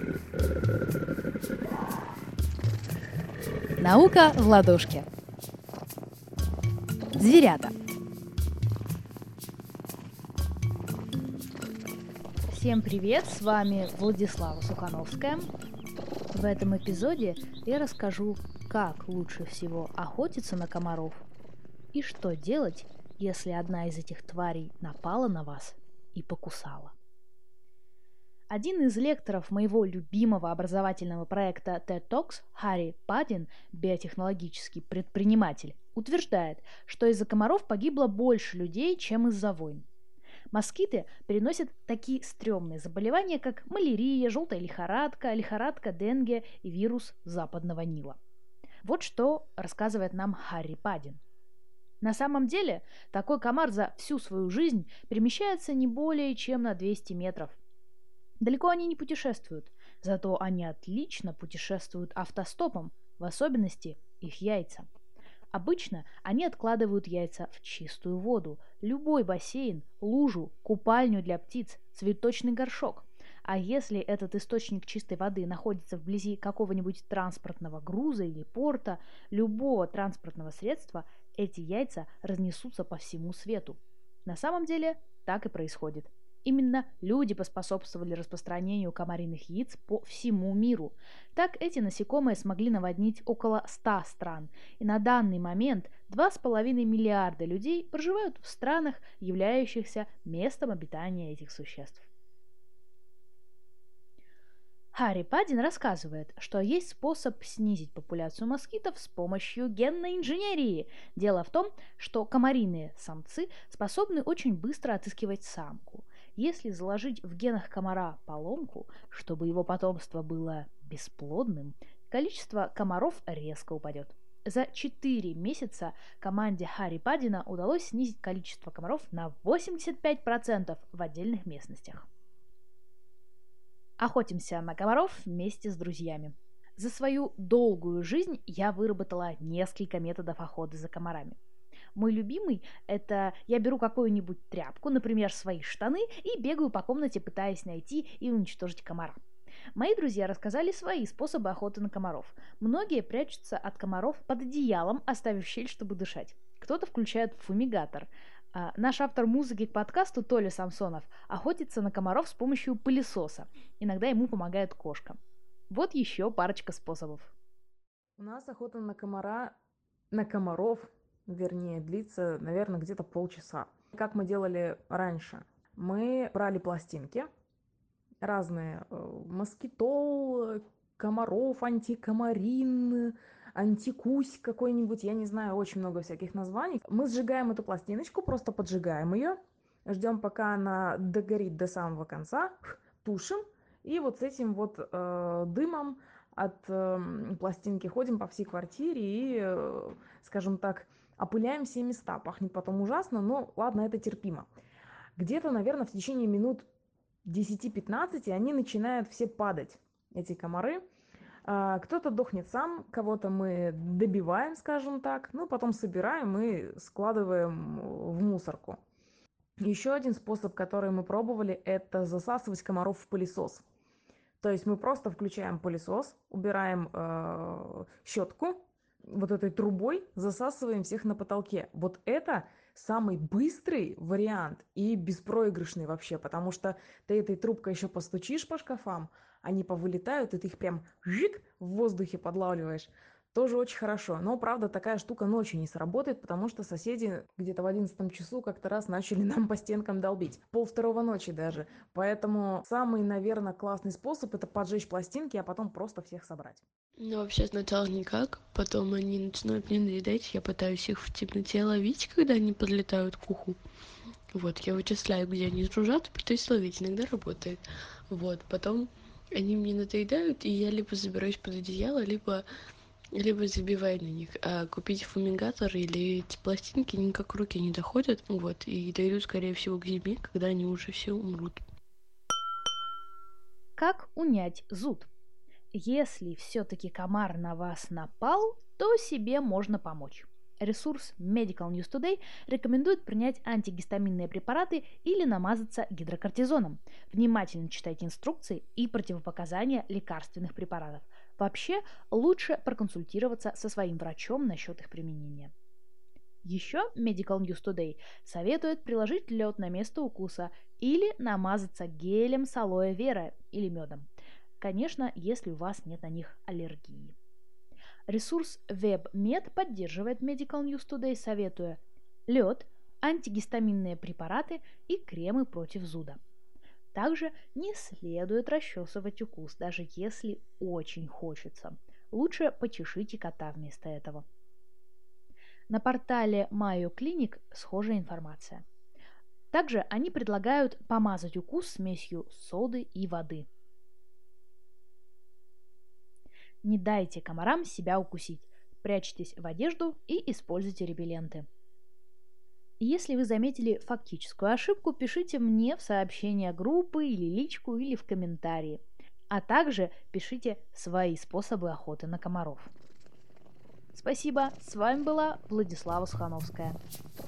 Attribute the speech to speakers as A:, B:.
A: Наука в ладошке. Зверята. Всем привет, с вами Владислава Сухановская. В этом эпизоде я расскажу, как лучше всего охотиться на комаров и что делать, если одна из этих тварей напала на вас и покусала. Один из лекторов моего любимого образовательного проекта TED Talks, Харри Паддин, биотехнологический предприниматель, утверждает, что из-за комаров погибло больше людей, чем из-за войн. Москиты переносят такие стрёмные заболевания, как малярия, желтая лихорадка, лихорадка Денге и вирус западного Нила. Вот что рассказывает нам Харри Паддин. На самом деле, такой комар за всю свою жизнь перемещается не более чем на 200 метров. Далеко они не путешествуют, зато они отлично путешествуют автостопом, в особенности их яйца. Обычно они откладывают яйца в чистую воду, любой бассейн, лужу, купальню для птиц, цветочный горшок. А если этот источник чистой воды находится вблизи какого-нибудь транспортного груза или порта, любого транспортного средства, эти яйца разнесутся по всему свету. На самом деле так и происходит. Именно люди поспособствовали распространению комариных яиц по всему миру. Так эти насекомые смогли наводнить около 100 стран. И на данный момент 2,5 миллиарда людей проживают в странах, являющихся местом обитания этих существ. Харри Паддин рассказывает, что есть способ снизить популяцию москитов с помощью генной инженерии. Дело в том, что комариные самцы способны очень быстро отыскивать самку. Если заложить в генах комара поломку, чтобы его потомство было бесплодным, количество комаров резко упадет. За 4 месяца команде Харри Паддина удалось снизить количество комаров на 85% в отдельных местностях. Охотимся на комаров вместе с друзьями. За свою долгую жизнь я выработала несколько методов охоты за комарами. Мой любимый – это я беру какую-нибудь тряпку, например, свои штаны, и бегаю по комнате, пытаясь найти и уничтожить комара. Мои друзья рассказали свои способы охоты на комаров. Многие прячутся от комаров под одеялом, оставив щель, чтобы дышать. Кто-то включает фумигатор. Наш автор музыки к подкасту Толя Самсонов охотится на комаров с помощью пылесоса. Иногда ему помогает кошка. Вот еще парочка способов.
B: У нас охота на комаров, длится, наверное, где-то полчаса. Как мы делали раньше? Мы брали пластинки, разные, москитол, комаров, антикомарин, антикусь какой-нибудь, я не знаю, очень много всяких названий. Мы сжигаем эту пластиночку, просто поджигаем ее, ждем, пока она догорит до самого конца, тушим, и вот с этим вот дымом от пластинки ходим по всей квартире и, скажем так, опыляем все места. Пахнет потом ужасно, но ладно, это терпимо. Где-то, наверное, в течение минут 10-15 они начинают все падать, эти комары. Кто-то дохнет сам, кого-то мы добиваем, скажем так, ну, потом собираем и складываем в мусорку. Еще один способ, который мы пробовали, это засасывать комаров в пылесос. То есть мы просто включаем пылесос, убираем щетку, вот этой трубой засасываем всех на потолке. Вот это самый быстрый вариант и беспроигрышный вообще, потому что ты этой трубкой еще постучишь по шкафам, они повылетают, и ты их прям жик в воздухе подлавливаешь. Тоже очень хорошо. Но, правда, такая штука ночью не сработает, потому что соседи где-то в 11 часу как-то раз начали нам по стенкам долбить. 1:30 ночи даже. Поэтому самый, наверное, классный способ – это поджечь пластинки, а потом просто всех собрать.
C: Ну, вообще, сначала никак, потом они начинают мне надоедать, я пытаюсь их в темноте ловить, когда они подлетают к уху. Вот, я вычисляю, где они жужжат, и пытаюсь ловить, иногда работает. Вот, потом они мне надоедают, и я либо забираюсь под одеяло, либо забиваю на них. А купить фумигатор или эти пластинки никак руки не доходят, вот, и дойдут, скорее всего, к зиме, когда они уже все умрут.
A: Как унять зуд? Если все-таки комар на вас напал, то себе можно помочь. Ресурс Medical News Today рекомендует принять антигистаминные препараты или намазаться гидрокортизоном. Внимательно читайте инструкции и противопоказания лекарственных препаратов. Вообще, лучше проконсультироваться со своим врачом насчет их применения. Еще Medical News Today советует приложить лед на место укуса или намазаться гелем с алоэ вера или медом. Конечно, если у вас нет на них аллергии. Ресурс WebMed поддерживает Medical News Today, советуя лед, антигистаминные препараты и кремы против зуда. Также не следует расчесывать укус, даже если очень хочется. Лучше почешите кота вместо этого. На портале Mayo Clinic схожая информация. Также они предлагают помазать укус смесью соды и воды. Не дайте комарам себя укусить. Прячьтесь в одежду и используйте репелленты. Если вы заметили фактическую ошибку, пишите мне в сообщения группы или личку, или в комментарии. А также пишите свои способы охоты на комаров. Спасибо, с вами была Владислава Сухановская.